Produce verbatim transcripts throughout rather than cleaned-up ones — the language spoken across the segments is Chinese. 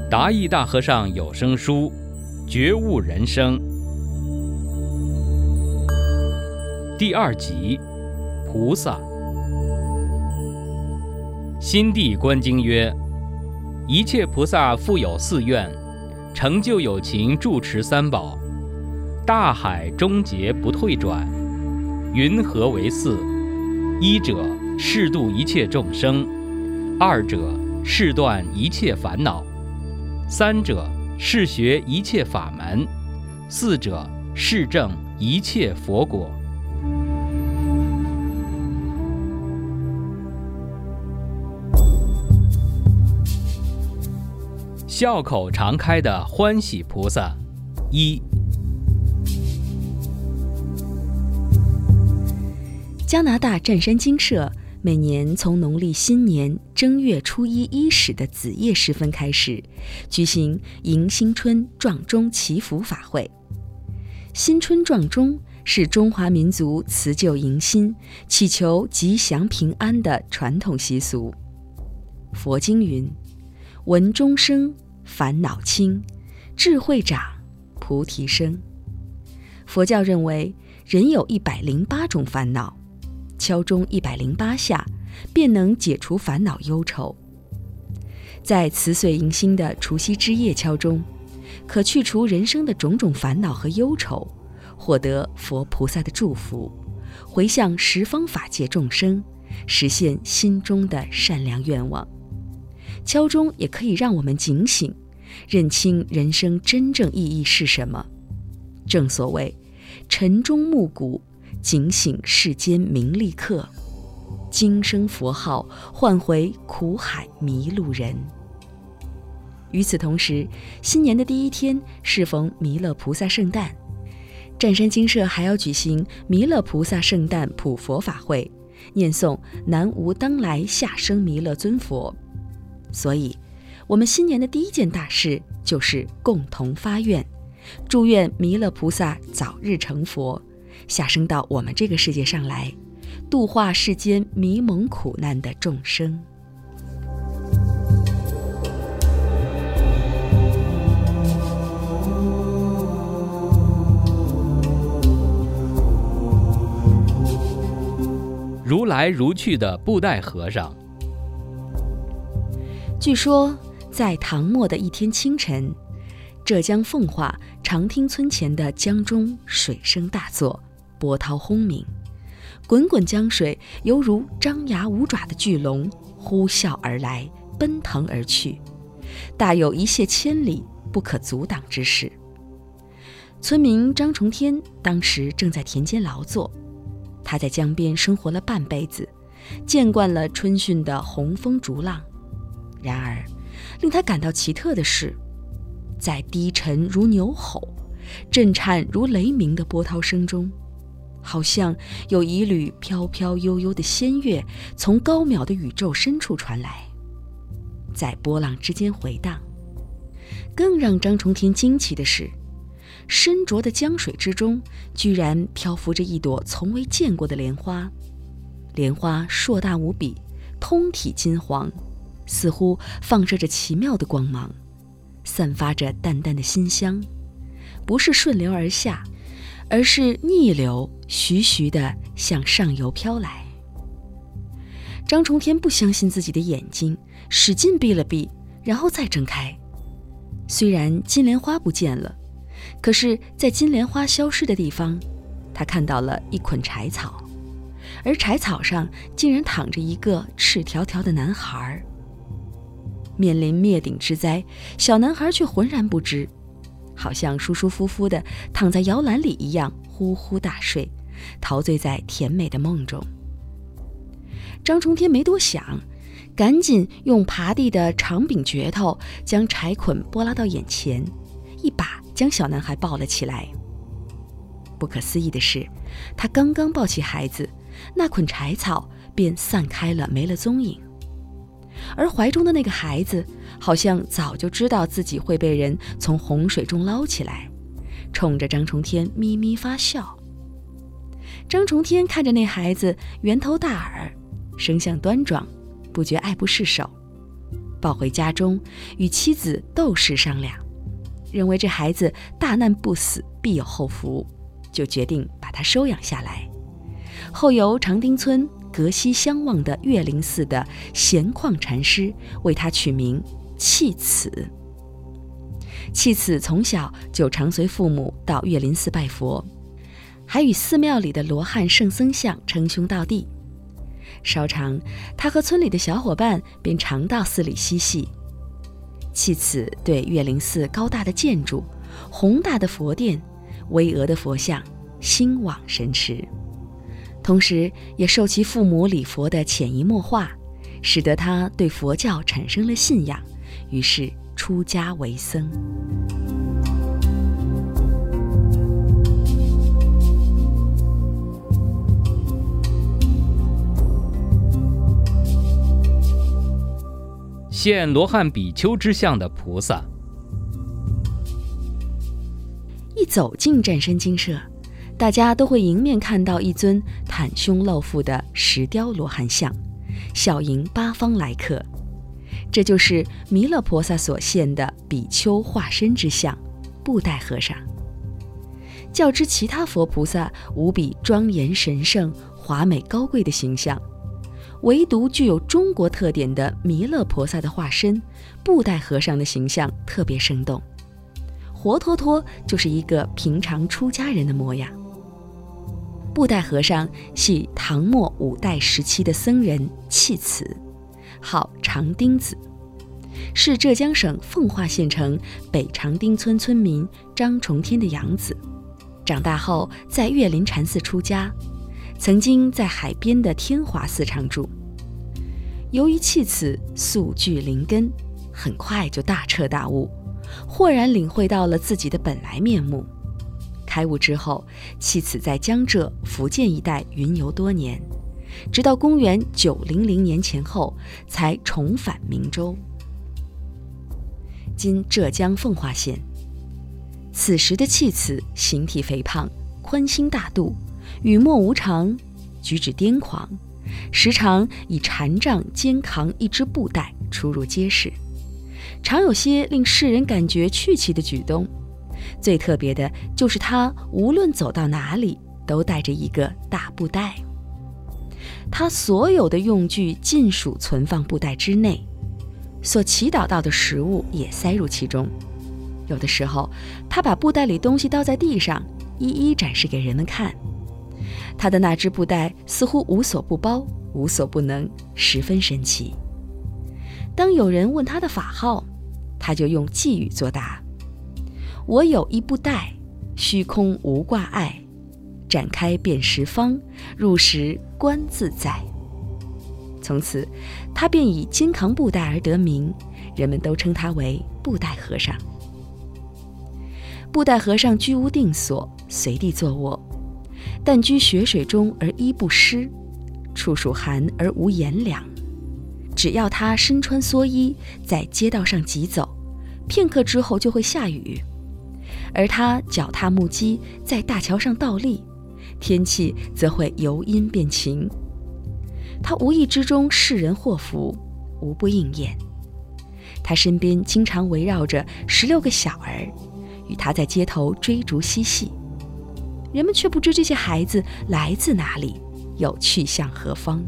达义大和尚有声书，觉悟人生第二集，菩萨。心地观经曰：一切菩萨复有四愿，成就有情，住持三宝，大海终结不退转。云何为四？一者，示度一切众生；二者，示断一切烦恼；三者，示学一切法门；四者，示证一切佛果。笑口常开的欢喜菩萨一。 加拿大湛山精舍每年从农历新年正月初一伊始的子夜时分开始，举行迎新春撞钟祈福法会。新春撞钟是中华民族辞旧迎新、祈求吉祥平安的传统习俗。佛经云：闻钟声，烦恼轻，智慧长，菩提生。佛教认为人有一百零八种烦恼，敲钟一百零八下，便能解除烦恼忧愁。在辞岁迎新的除夕之夜敲钟，可去除人生的种种烦恼和忧愁，获得佛菩萨的祝福，回向十方法界众生，实现心中的善良愿望。敲钟也可以让我们警醒，认清人生真正意义是什么。正所谓晨钟暮鼓，警醒世间名利客，今生佛号唤回苦海迷路人。与此同时，新年的第一天适逢弥勒菩萨圣诞，湛山精舍还要举行弥勒菩萨圣诞普佛法会，念诵南无当来下生弥勒尊佛。所以我们新年的第一件大事就是共同发愿，祝愿弥勒菩萨早日成佛，下生到我们这个世界上来，度化世间迷蒙苦难的众生。 如来如去的布袋和尚。 据说在唐末的一天清晨，浙江奉化长汀村前的江中水声大作，波涛轰鸣，滚滚江水犹如张牙舞爪的巨龙，呼啸而来，奔腾而去，大有一泻千里不可阻挡之势。村民张重天当时正在田间劳作，他在江边生活了半辈子，见惯了春汛的洪风逐浪。然而令他感到奇特的是，在低沉如牛吼、震颤如雷鸣的波涛声中，好像有一缕飘飘悠悠的仙乐从高渺的宇宙深处传来，在波浪之间回荡。更让张重天惊奇的是，深浊的江水之中居然漂浮着一朵从未见过的莲花。莲花硕大无比，通体金黄，似乎放射着奇妙的光芒，散发着淡淡的馨香，不是顺流而下，而是逆流徐徐地向上游飘来。张重天不相信自己的眼睛，使劲闭了闭，然后再睁开。虽然金莲花不见了，可是在金莲花消失的地方，他看到了一捆柴草，而柴草上竟然躺着一个赤条条的男孩。面临灭顶之灾，小男孩却浑然不知，好像舒舒服服地躺在摇篮里一样，呼呼大睡，陶醉在甜美的梦中。张重天没多想，赶紧用耙地的长柄镢头将柴捆拨拉到眼前，一把将小男孩抱了起来。不可思议的是，他刚刚抱起孩子，那捆柴草便散开了，没了踪影。而怀中的那个孩子好像早就知道自己会被人从洪水中捞起来，冲着张重天咪咪发笑。张重天看着那孩子圆头大耳，生相端庄，不觉爱不释手。 抱回家中，与妻子窦氏商量，认为这孩子大难不死，必有后福，就决定把他收养下来。后由长汀村隔溪相望的岳灵寺的闲旷禅师为他取名弃此。弃此从小就常随父母到岳灵寺拜佛，还与寺庙里的罗汉圣僧像称兄道弟。稍长，他和村里的小伙伴便常到寺里嬉戏。弃此对岳灵寺高大的建筑、宏大的佛殿、巍峨的佛像心往神驰，同时也受其父母礼佛的潜移默化，使得他对佛教产生了信仰，于是出家为僧。 现罗汉比丘之相的菩萨， 一走进战山精舍，大家都会迎面看到一尊袒胸露腹的石雕罗汉像，笑迎八方来客。这就是弥勒菩萨所现的比丘化身之相布袋和尚。较之其他佛菩萨无比庄严神圣、华美高贵的形象，唯独具有中国特点的弥勒菩萨的化身布袋和尚的形象特别生动，活脱脱就是一个平常出家人的模样。布袋和尚系唐末五代时期的僧人弃此，号长汀子，是浙江省奉化县城北长汀村村民张重天的养子。长大后在岳林禅寺出家，曾经在海边的天华寺常住。由于弃此素具灵根，很快就大彻大悟，豁然领会到了自己的本来面目。开悟之后，弃此在江浙、福建一带云游多年，直到公元九零零年前后才重返明州，今浙江奉化县。此时的弃此形体肥胖，宽心大度，语默无常，举止癫狂，时常以禅杖肩扛一只布袋出入街市，常有些令世人感觉趣奇的举动。最特别的就是他无论走到哪里都带着一个大布袋，他所有的用具尽数存放布袋之内，所祈祷到的食物也塞入其中。有的时候他把布袋里东西倒在地上，一一展示给人们看。他的那只布袋似乎无所不包，无所不能，十分神奇。当有人问他的法号，他就用偈语作答：我有一布袋，虚空无挂碍，展开遍十方，入时观自在。从此他便以肩扛布袋而得名，人们都称他为布袋和尚。布袋和尚居无定所，随地坐卧，但居雪水中而衣不湿，处暑寒而无炎凉。只要他身穿蓑衣，在街道上疾走，片刻之后就会下雨；而他脚踏木屐，在大桥上倒立，天气则会由阴变晴。他无意之中世人祸福，无不应验。他身边经常围绕着十六个小儿，与他在街头追逐嬉戏，人们却不知这些孩子来自哪里，又去向何方。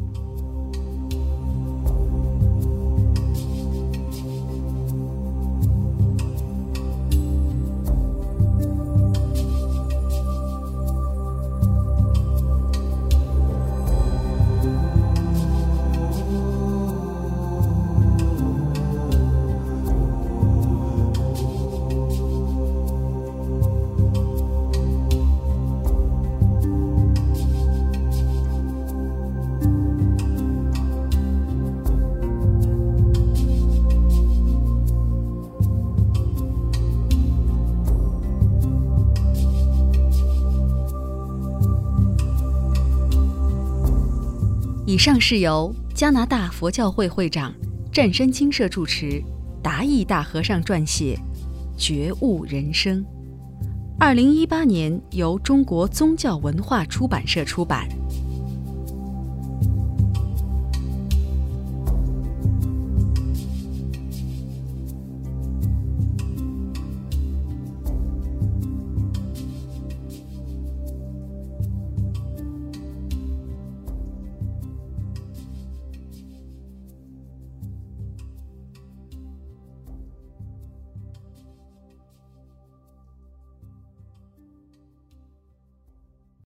以上是由加拿大佛教会会长、湛山精舍住持达义大和尚撰写《觉悟人生》，二零一八年由中国宗教文化出版社出版。